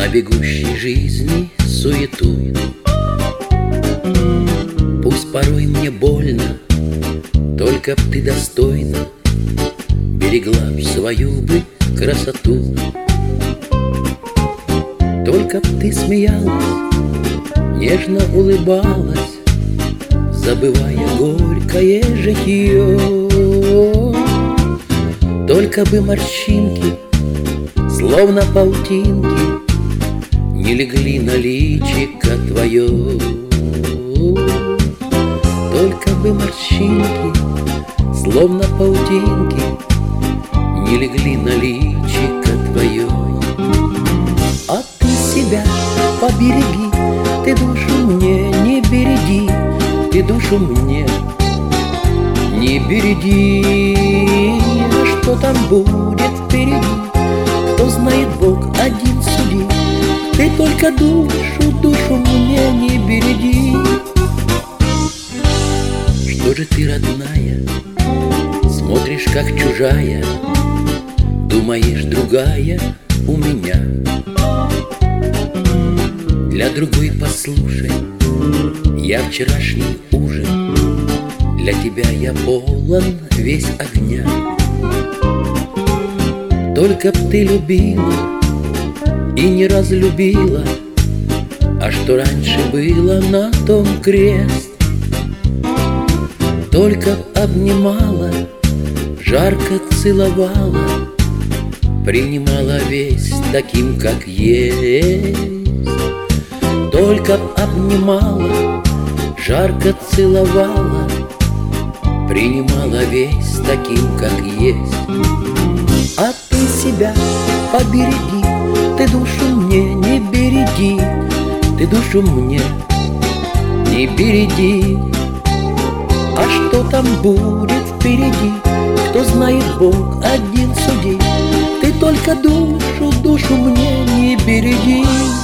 бегущей жизни суету. Пусть порой мне больно, только б ты достойно берегла б свою бы красоту. Только б ты смеялась, нежно улыбалась, забывая горькое житье. Только бы морщинки, словно паутинки, не легли на личико твое. Только бы морщинки, словно паутинки, не легли на личико твое. А ты себя побереги, ты душу мне не береги, ты душу мне не береги. А что там будет впереди, кто знает, Бог один суди. Ты только душу мне не береги. Что же ты, родная, смотришь как чужая, думаешь, другая у меня? Для другой послушай, я вчерашний ужин, для тебя я полон весь огня. Только б ты любила и не разлюбила, а что раньше было, на том крест. Только б обнимала, жарко целовала, принимала весь таким, как есть. Только б обнимала, жарко целовала, принимала весь таким, как есть. А ты себя побереги, ты душу мне не береги, ты душу мне не береги. А что там будет впереди, кто знает, Бог один суди. Ты только душу мне не береги.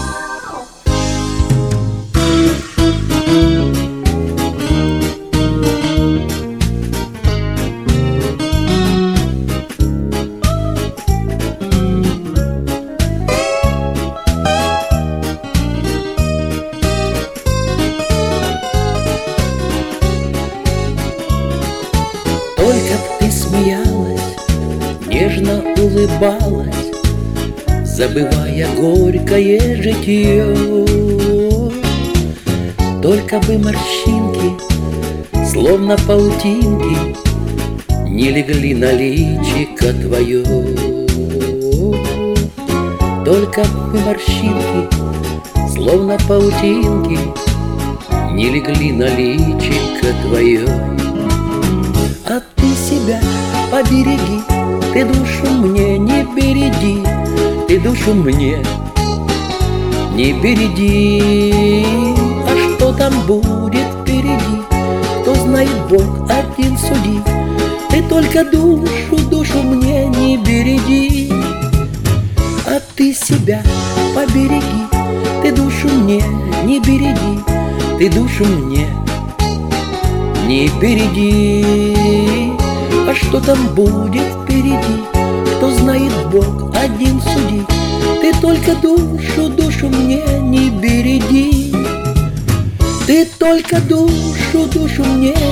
Только б ты смеялась, нежно улыбалась, забывая горькое житье. Только бы морщинки, словно паутинки, не легли на личико твое. Только бы морщинки, словно паутинки, не легли на личико твое. А ты себя побереги, ты душу мне не береги, ты душу мне не береги. А что там будет впереди, кто знает, Бог один суди. Ты только душу мне не береги. А ты себя побереги, ты душу мне не береги, ты душу мне не береги. А что там будет впереди, кто знает, Бог один суди. Ты только душу мне не береги. Ты только душу мне